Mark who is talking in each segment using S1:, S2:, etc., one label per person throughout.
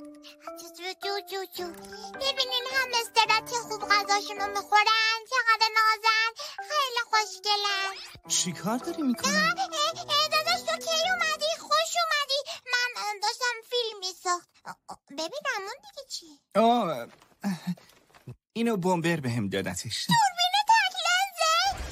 S1: ببینین همسترها چه خوب غذاشونو میخورن، چقدر نازن، خیلی خوشگلن.
S2: چی کار داری میکنی؟
S1: داداش تو کی اومدی؟ خوش اومدی. من داشتم فیلم میساخت. ببینم اون دیگه چی؟
S2: اینو بومبر بهم دادتش.
S1: دوربین تک لنزه؟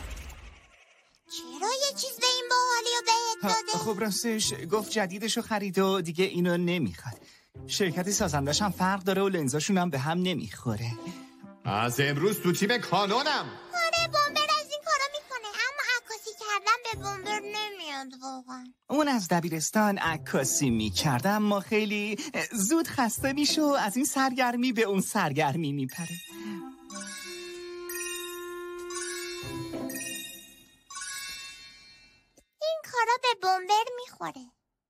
S1: چرا یه چیز به این باحالی رو بهت داده؟
S2: خب راستش گفت جدیدشو خرید و دیگه اینو نمیخواد. شرکت سازندش هم فرق داره و لنزاشون هم به هم نمیخوره.
S3: از امروز تو تیم کانونم.
S1: آره بومبر از این کارا میکنه، اما عکاسی کردن به بومبر نمیاد واقعا.
S2: اون از دبیرستان عکاسی میکرد اما خیلی زود خسته میشه و از این سرگرمی به اون سرگرمی میپره.
S1: این کارا به بومبر میخوره.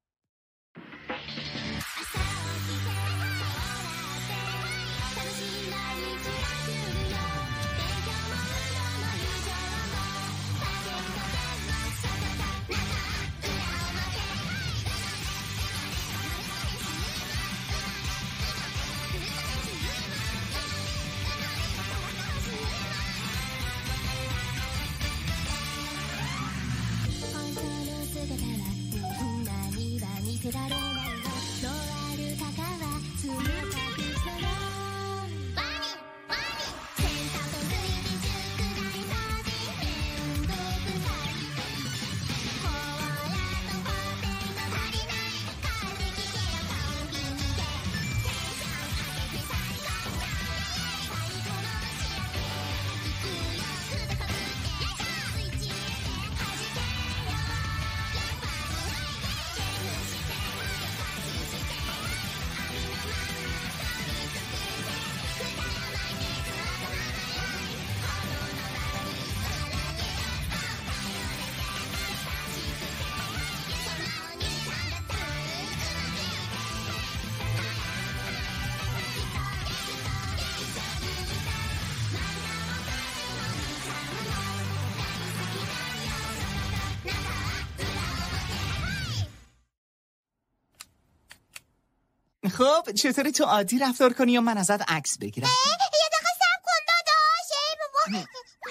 S2: خب چطوری تو عادی رفتار کنی یا من ازت عکس بگیرم؟
S1: یه دقیقه صبر کن داداش. ای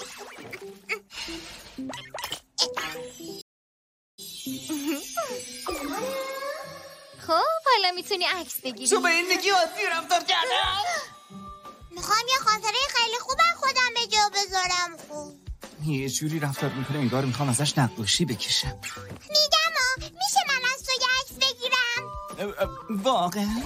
S1: بابا.
S4: خب حالا میتونی عکس بگیری.
S2: تو به این میگی عادی رفتار کردم؟
S1: میخوام یه خاطره خیلی خوب از خودم به جا بذارم.
S2: یه جوری رفتار میکنه انگار میخوام ازش نقاشی بکشم.
S1: میگم میشه من از تو یه عکس بگیرم؟
S2: واقعا؟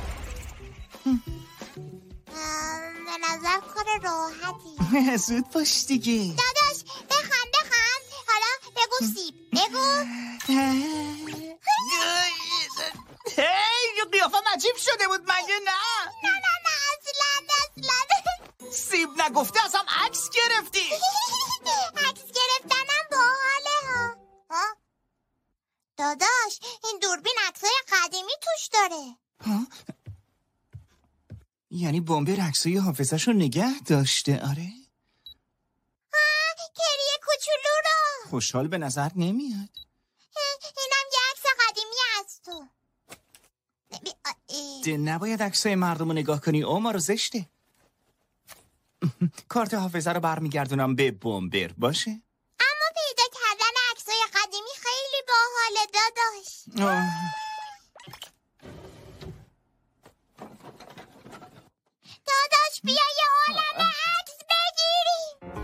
S1: به نظر کار راحتی.
S2: زود باش دیگه.
S1: داداش بخند. حالا بگو سیب. بگو.
S2: هی قیافم عجیب شده بود مگه نه؟
S1: نه اصلا.
S2: سیب نگفته ازم عکس گرفتی.
S1: عکس گرفتنم باحاله ها. داداش این دوربین عکسای قدیمی توش داره.
S2: یعنی بومبر عکسای حافظه‌شو نگه داشته؟ آره.
S1: کریه کوچولو رو.
S2: خوشحال به نظر نمیاد.
S1: اینم یه عکس قدیمی از تو.
S2: نباید عکسای مردم رو نگاه کنی، عمر زشته. کارت حافظه رو برمیگردونم به بومبر باشه؟
S1: اما پیدا کردن عکسای قدیمی خیلی باحاله داداش. داداش بیا یه عالمه عکس بگیریم.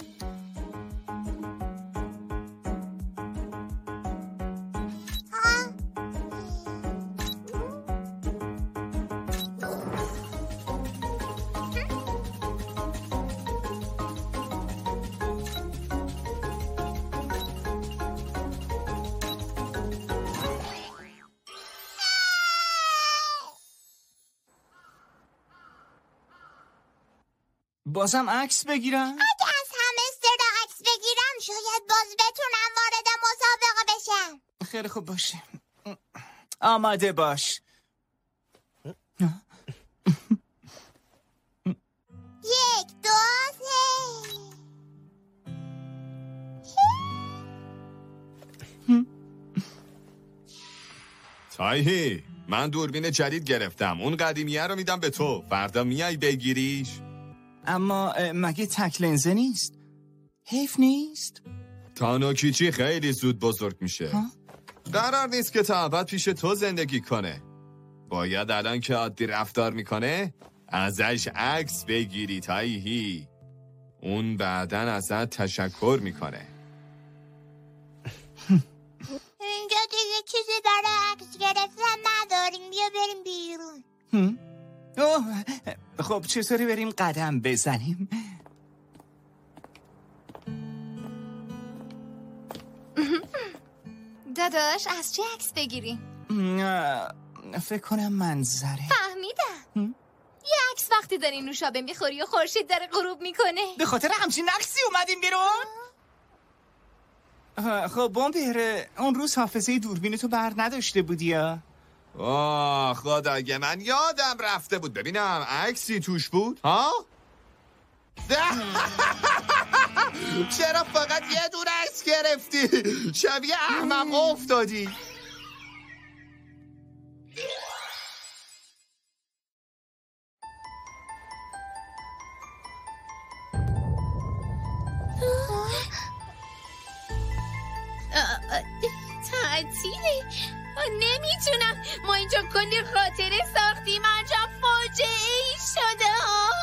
S2: بازم عکس بگیرم؟
S1: اگه از همستر عکس بگیرم شاید باز بتونم وارد مسابقه بشم.
S2: خیلی خوب باشه. آماده باش.
S1: 1 2 3
S3: تایهی من دوربین جدید گرفتم. اون قدیمیه رو میدم به تو. فردا میای بگیریش.
S2: اما مگه تک لنزه نیست؟ حیف نیست؟
S3: تانوکیچی خیلی زود بزرگ میشه. قرار نیست که تا ابد پیش تو زندگی کنه. باید الان که عادی رفتار میکنه ازش عکس بگیری تایهی. اون بعدن ازت تشکر میکنه.
S1: اینجا دیگه چیزی برای عکس گرفتن نداریم. بیا بریم بیرون.
S2: اوه، خب چطوری بریم قدم بزنیم؟
S4: داداش از چه عکس بگیریم؟
S2: فکر کنم منظره.
S4: فهمیدم. یه عکس وقتی داری نوشابه میخوری و خورشید داره غروب میکنه.
S2: به خاطر همچین عکسی اومدیم بیرون؟ خب بمبر، اون روز حافظه دوربین تو بر نداشته بودی یا؟
S3: آه خدای من یادم رفته بود. ببینم عکسی توش بود ها؟ چرا فقط یه دونه عکس گرفتی؟ شبیه احمق افتادی.
S5: تعطیله. نمیتونم. ما اینجا کلی خاطره ساختیم. عجب فاجعه ای شده ها.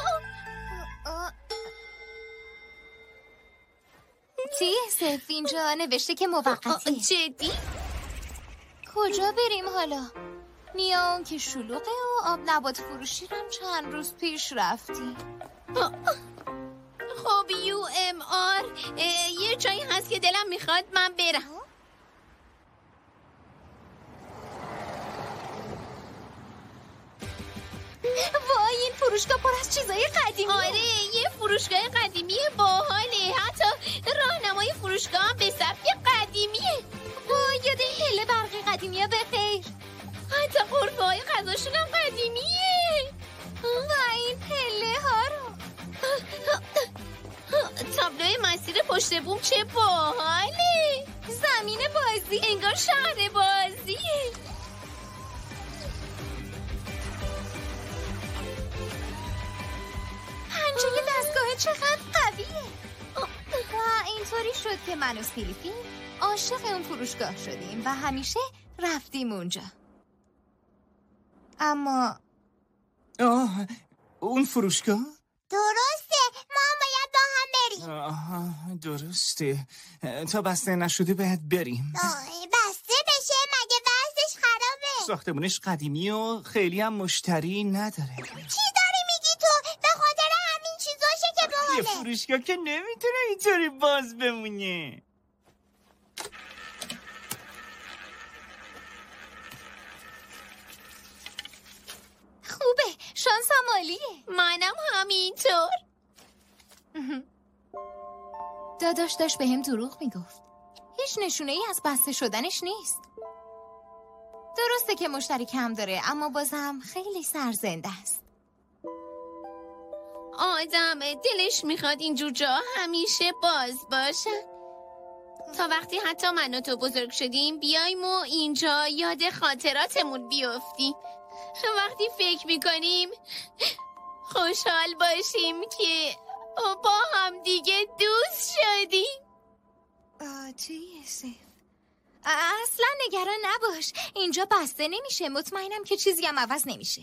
S4: سف اینجا نوشته که موقتیه.
S5: جدی؟
S4: کجا بریم حالا؟ نیام که شلوغه و آب نبات فروشی رم چند روز پیش رفتی.
S5: خب UMR یه جایی هست که دلم میخواد من برم.
S4: وای این فروشگاه پر از چیزای قدیمی.
S5: آره یه فروشگاه قدیمی باحاله. حتی راهنمای فروشگاه هم به سبک قدیمیه.
S4: وای یاد این پله برقی قدیمیه بخیر.
S5: حتی قرفه های غذاشون هم قدیمیه.
S4: و این پله ها رو
S5: تابلوی مسیر پشت بوم چه باحاله.
S4: زمین بازی
S5: انگار شهر بازیه.
S4: پنجه دستگاه چقدر قویه. و اینطوری شد که من و سیلیفی عاشق اون فروشگاه شدیم و همیشه رفتیم اونجا. اما
S2: اون فروشگاه؟
S1: درسته، ما هم باید با هم بریم.
S2: آها درسته. تا بسته نشده باید بریم.
S1: بسته بشه؟ مگه بستش خرابه؟
S2: ساختمونش قدیمی و خیلی هم مشتری نداره.
S1: چی داری میگی تو؟ به خاطر همین چیزاشه که
S2: یه
S1: باحاله.
S2: فروشگاه که نمیتونه اینطوری باز بمونه.
S4: خوبه، شانس هم عالیه.
S5: منم همینطور.
S4: داداش داشت به هم دروغ میگفت. هیچ نشونه ای از بسته شدنش نیست. درسته که مشتری کم داره اما بازم خیلی سرزنده است.
S5: آدم دلش میخواد اینجور جا همیشه باز باشه. تا وقتی حتی من و تو بزرگ شدیم بیایم و اینجا یاد خاطراتمون بیفتیم. وقتی فکر میکنیم خوشحال باشیم که با هم دیگه دوست شدیم.
S4: چیه سیف؟ اصلا نگران نباش، اینجا بسته نمیشه. مطمئنم که چیزی هم عوض نمیشه.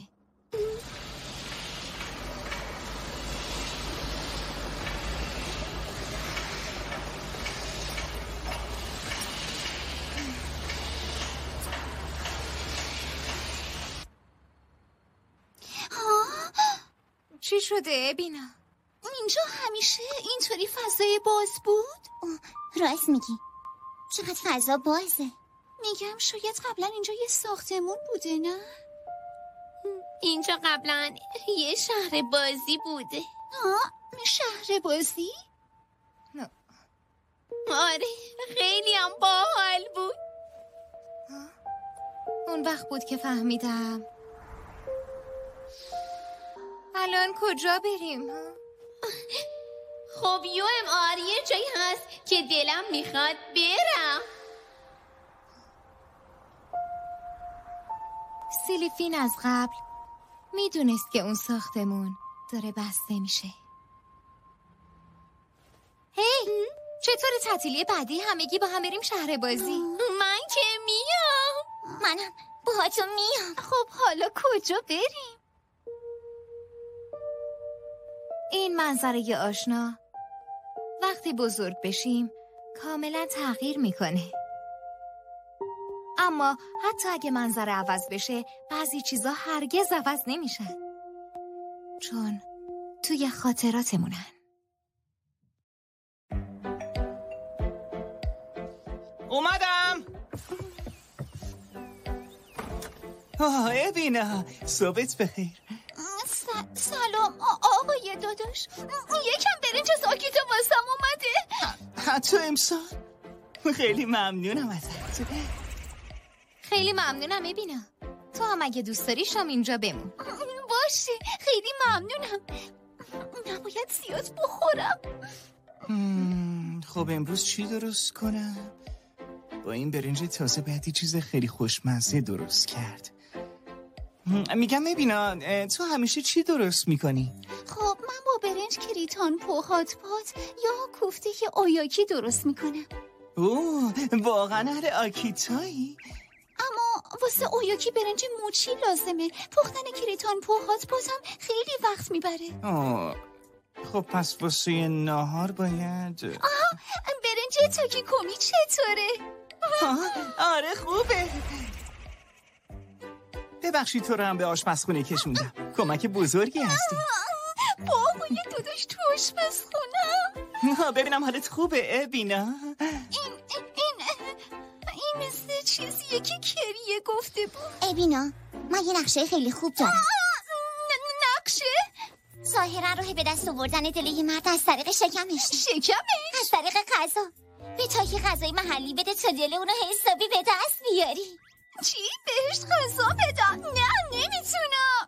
S4: چی شده بینا؟
S5: اینجا همیشه اینطوری فضای باز بود؟
S1: راست میگی، چقدر فضا بازه.
S5: میگم شاید قبلا اینجا یه ساختمون بوده نه؟ اینجا قبلا یه شهر بازی بوده. شهر بازی؟
S4: نه.
S5: آره خیلی هم باحال بود.
S4: اون وقت بود که فهمیدم الان کجا بریم؟
S5: خب UMR یه جایی هست که دلم میخواد برم.
S4: سیلیفین از قبل میدونست که اون ساختمون داره بسته میشه. هی، چطور تعطیلی بعدی همگی با هم بریم شهر بازی؟
S5: من که میام.
S1: منم باهاتون میام.
S4: خب حالا کجا بریم؟ این منظره آشنا وقتی بزرگ بشیم کاملا تغییر میکنه. اما حتی اگه منظره عوض بشه بعضی چیزا هرگز عوض نمیشن، چون توی خاطراتمونن.
S2: اومدم. ابینا، صبحت بخیر.
S1: سلام آقای داداش.
S5: یکم برنج ساکیتو واسم اومده.
S2: حتی امسال. خیلی ممنونم ازت.
S4: خیلی ممنونم ابینا. تو هم اگه دوست داری شام اینجا بمون.
S5: باشه، خیلی ممنونم. نباید زیاد بخورم.
S2: خب امروز چی درست کنم؟ با این برنج تازه بعدی چیز خیلی خوشمزه درست کرد. میگم ببینا، تو همیشه چی درست میکنی؟
S5: خب من با برنج کریتان پوهات پات یا کوفته اویاکی درست میکنم.
S2: اوه، واقعا اهل آکیتایی؟
S5: اما واسه اویاکی برنج موچی لازمه. پختن کریتان پوهات پات هم خیلی وقت میبره.
S2: خب پس واسه ناهار باید
S5: برنج تاکی کومی چطوره؟
S2: آره خوبه. ببخشید تو رو هم به آشپزخونه کشوندم. کمک بزرگی هستی.
S5: بابا یه داداش تو آشپزخونم.
S2: ببینم حالت خوبه ابینا.
S5: این مثل چیزیه که کریه گفته بود.
S1: ابینا، من یه نقشه خیلی خوب دارم.
S5: نقشه؟
S1: ظاهرا راه به دست آوردن دل یه مرد از طریق شکمش. از طریق غذا. به تا یه غذای محلی بده تا دل اونو حسابی به دست بیاری.
S5: چی؟ بهش غذا بدم؟ نه نمیتونم.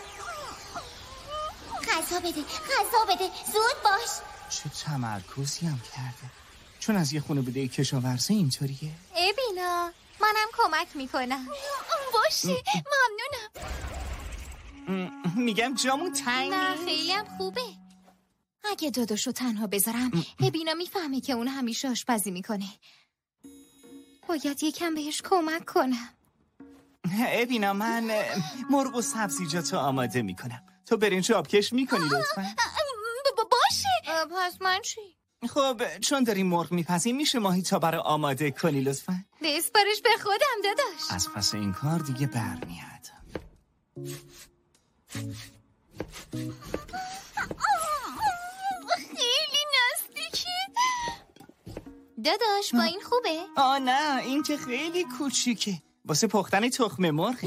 S1: غذا بده زود باش.
S2: چه تمرکزی هم کرده، چون از یه خونه بوده کشاورزی اینطوریه.
S4: ابینا، منم کمک میکنم.
S5: باشه، ممنونم.
S2: میگم جامون تنگ
S4: نه
S2: نیست؟
S4: خیلی هم خوبه. اگه داداشو تنها بذارم ابینا میفهمه که اون همیشه آشپزی میکنه. باید یکم بهش کمک کنم.
S2: ابینا، من مرغ و سبزیجاتو آماده میکنم. تو برنج آبکش میکنی لطفا؟
S5: باشه.
S4: پس من چی؟
S2: خب چون داریم مرغ میپزیم میشه ماهیتا برای آماده کنی لطفا؟
S4: بسپارش به خودم داداش.
S2: از پس این کار دیگه برمیاد.
S5: خیلی نزدیکی.
S4: داداش با این خوبه؟
S2: نه این که خیلی کوچیکه، واسه پختن تخم مرغه.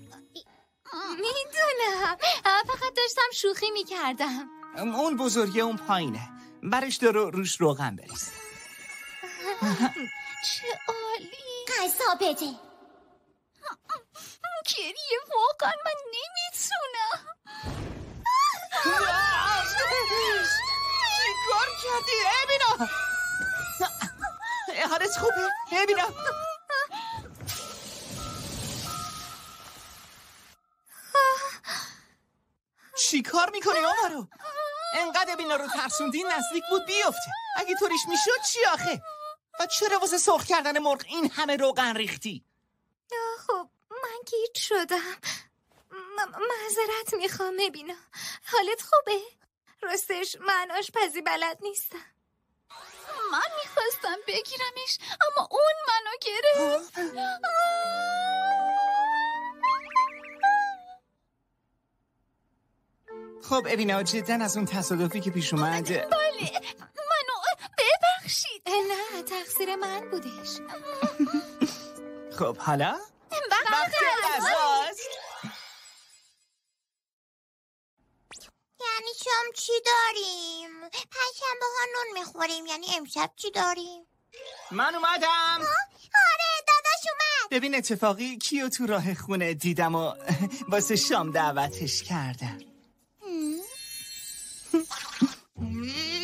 S4: میدونم، فقط داشتم شوخی میکردم.
S2: اون بزرگه اون پایینه، برش دارو روش روغن بریز.
S5: چه عالی.
S1: غذا بده.
S5: کریه واقعا من نمیتونم.
S2: چی کار کردی ابینا؟ حالت خوبه ابینا؟ چی کار میکنی آمارو؟ انقدر ابینا رو ترسوندی نزدیک بود بیفته. اگه طوریش میشد چی آخه؟ و چرا واسه سرخ کردن مرغ این همه روغن ریختی؟
S4: خب من گیج شدم. معذرت میخوام ابینا. حالت خوبه؟ راستش من آشپزی بلد نیستم.
S5: من میخواستم بگیرمش اما اون منو گرفت.
S2: خب ابینا، جدا از اون تصادفی که پیش اومد
S5: بله، منو ببخشید.
S4: نه تقصیر من بودش.
S2: خب حالا؟ وقت غذاست.
S1: یعنی شام چی داریم؟ پنجشنبه ها نون میخوریم، یعنی امشب چی داریم؟
S2: من اومدم.
S1: آره داداش اومد.
S2: ببین اتفاقی کیو تو راه خونه دیدم و واسه شام دعوتش کردم.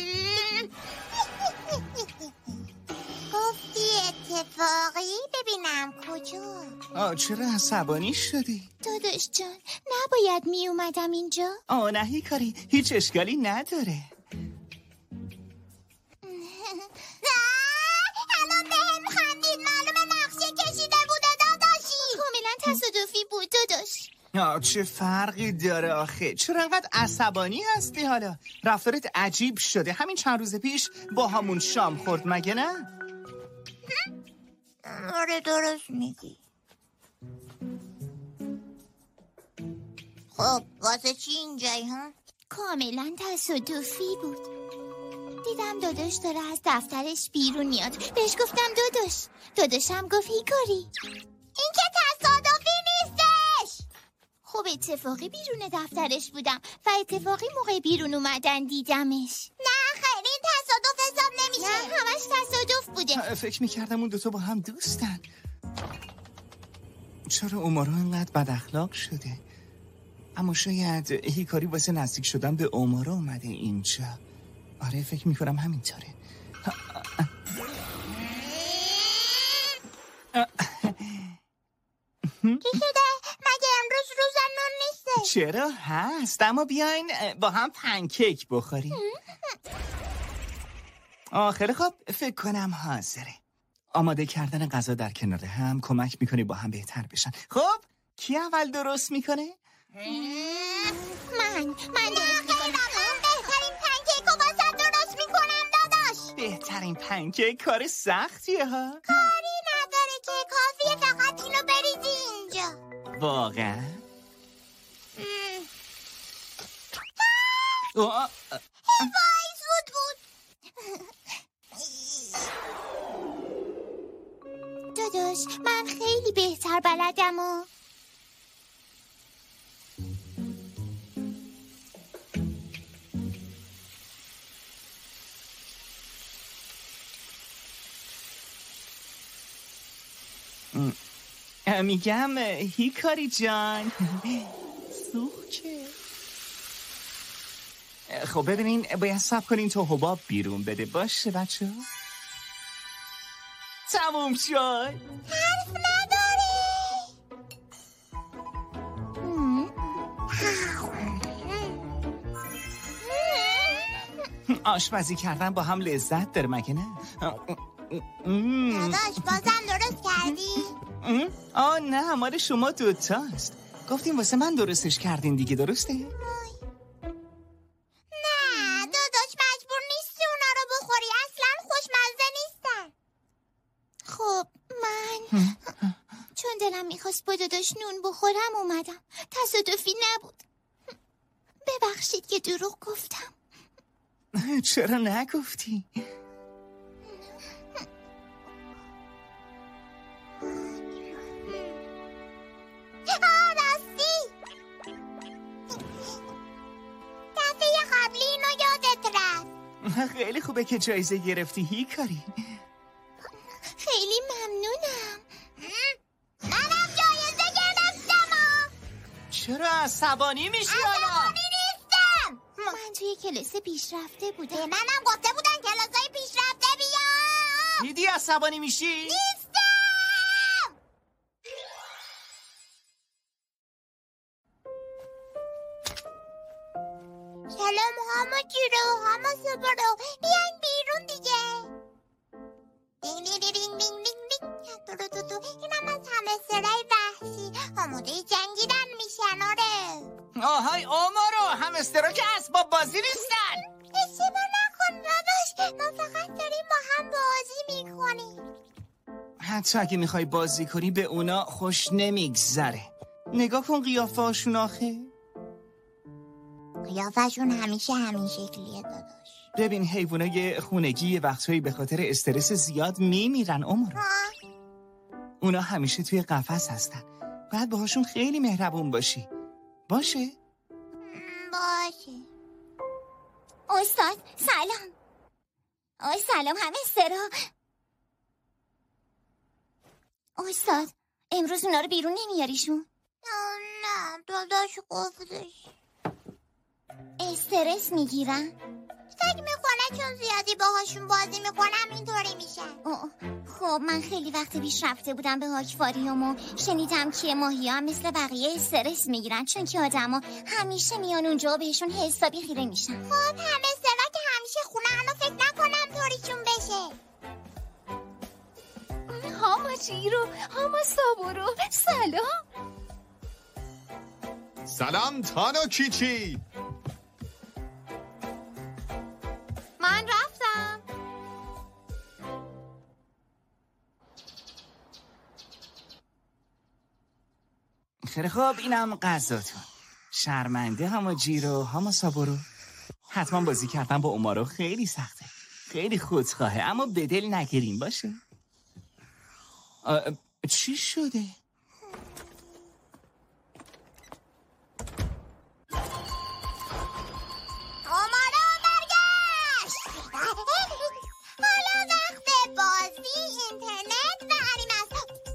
S1: گفتی اتفاقی؟ ببینم اومدم. کجا؟
S2: چرا عصبانی شدی؟
S1: داداش جان نباید می اومدم اینجا.
S2: نه هیکاری، هیچ اشکالی نداره.
S1: الان بهم خندید. معلومه نقشه کشیده بوده داداشی. کاملا تصادفی بود داداش.
S2: چه فرقی داره آخه؟ چرا انقدر عصبانی هستی حالا؟ رفتارت عجیب شده. همین چند روز پیش با همون شام خورد مگه نه؟
S1: آره درست میگی. خب واسه چی اینجایی ها؟ کاملا تصادفی بود. دیدم داداش داره از دفترش بیرون میاد. بهش گفتم داداشم گفت هیکاری این که تصادفی نیستش. خب اتفاقی بیرون دفترش بودم و اتفاقی موقع بیرون اومدن دیدمش. نه خیر این تصادف حساب نمیشه. نه همش تصادف بوده.
S2: فکر میکردم اون دوتا با هم دوستن. چرا اومارا اینقدر بد اخلاق شده؟ اما شاید هیکاری واسه نزدیک شدن به اومارا اومده اینجا. آره فکر میکنم همینطوره.
S1: چی شده؟ مگه امروز روز نون نیسته؟
S2: چرا هست، اما بیاین با هم پنکیک بخوریم. خیلی خب فکر کنم حاضره. آماده کردن غذا در کنار هم کمک میکنه با هم بهتر بشن. خب کی اول درست میکنه؟
S1: من درست میکنم. بهترین پنکیک رو واسه درست میکنم داداش.
S2: بهترین پنکیک کار سختیه ها.
S1: کاری نداره که کافیه فقط اینو بریزی اینجا.
S2: واقعا؟
S1: وای زود بود. داداش من خیلی بهتر بلدم و
S2: میگم هیکاری جان سوخته. خب ببینین باید صبر کنین تا حباب بیرون بده. باشه بچه ها تموم شد.
S1: حرف نداری.
S2: آشپزی کردن با هم لذت داره مگه نه؟
S1: داداش بازم درست کردی؟
S2: نه مال شما دوتاست. گفتیم واسه من درستش کردین دیگه، درسته؟
S1: نه داداش مجبور نیستی اونا رو بخوری. اصلا خوشمزه نیستن. خب من چون دلم میخواست با داداش نون بخورم اومدم. تصادفی نبود. ببخشید که دروغ گفتم.
S2: چرا نگفتی؟
S1: راستی دفعه قبلی اینو یادت رفت.
S2: خیلی خوبه که جایزه گرفتی هیکاری.
S1: خیلی ممنونم. منم جایزه گرفتم.
S2: چرا عصبانی میشی حالا؟
S1: عصبانی نیستم. من توی کلاس پیشرفته بودم. به منم گفته بودن کلاسای پیشرفته بیا.
S2: دیدی عصبانی میشی؟
S1: نیستم. سلام همه جیرو همه سبرو بیاین بیرون دیگه. دینگ دینگ دینگ دینگ دینگ دینگ. اینم از همه سرای وحشی آماده جنگیدن میشن. آره
S2: آهای آمارو همسترا که اسباب بازی نیستن.
S1: اشتباه نکن داداش، ما فقط داریم با هم بازی میکنیم.
S2: حتی اگه میخوای بازی کنی به اونا خوش نمیگذره. نگاه کن قیافه هاشون آخه.
S1: قیافشون همیشه همین شکلیه داداش.
S2: ببین حیوانای خونگی یه وقتهایی به خاطر استرس زیاد میمیرن آمارو. اونا همیشه توی قفس هستن. باید باهاشون خیلی مهربون باشی. باشه؟
S1: باشه. استاد سلام. سلام همه سرا. استاد امروز اونا رو بیرون نمیاریشون؟ نه داداش گفتش استرس میگیرن. فکر میکنه چون زیادی باهاشون بازی میکنم اینطوری میشن. خب من خیلی وقت پیش رفته بودم به آکواریوم و شنیدم که ماهی ها مثل بقیه استرس میگیرن چون که آدم ها همیشه میان اونجا و بهشون حسابی خیره میشن. خب همه سرا که همیشه خونه اما فکر نکنم طوریشون بشه.
S4: هاماجیرو، هاماسابورو، سلام.
S3: سلام تانوکیچی.
S4: من رفتم.
S2: خیلی خوب اینم غذاتون. شرمنده هاماجیرو، هاماسابورو. حتما بازی کردن با اومارو خیلی سخته. خیلی خودخواهه اما به دل نگیرین باشه. چی شده؟
S1: اومارو برگشت. حالا وقت بازی، اینترنت و انیمه.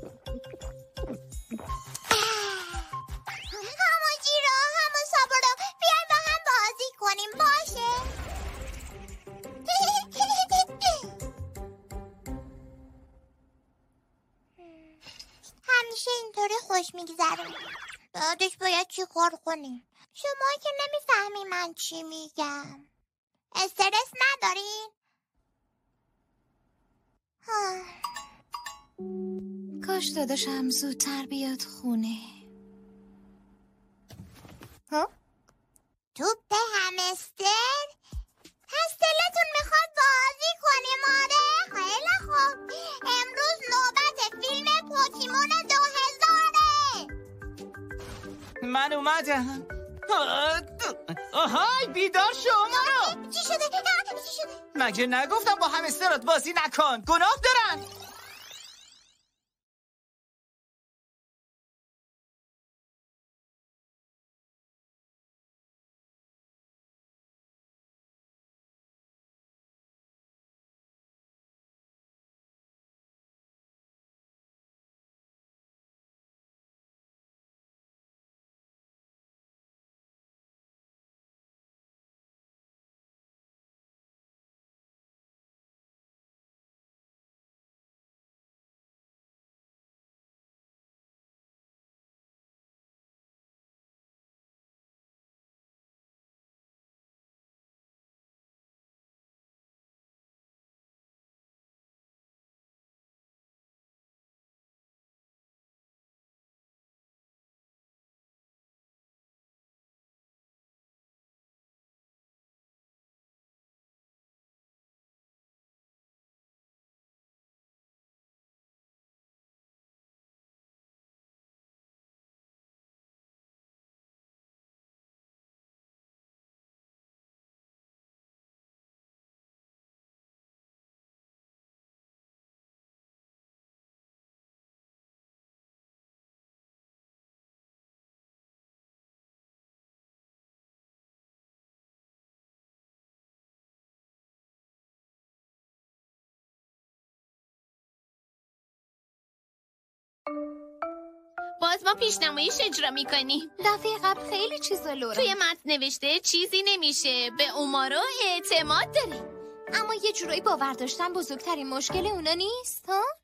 S1: هاماجیرو، هاماسابورو بیاین با هم بازی کنیم باشه؟ همیشه اینطوری خوش میگذرونیم. بعدش باید چی کار کنیم؟ شما که نمیفهمی من چی میگم. استرس ندارین؟
S4: کاش داداشم زودتر بیاد خونه.
S1: توپ همستر؟ پس دلتون میخواد بازی کنیم آره؟ خیلی خوب. امروز نوبت فیلم پوکیمون 2000.
S2: من اومدم. آهای بیدار شو اومارو.
S1: چی شده؟
S2: مگه نگفتم با همسترات بازی نکن؟ گناه دارن.
S5: باز ما پیشنماییش اجرا میکنیم.
S4: دفعه قبل خیلی چیزا لورا
S5: توی متن نوشته چیزی نمیشه، به اومارو اعتماد داره.
S4: اما یه جورایی باور داشتن بزرگترین مشکل اونا نیست ها؟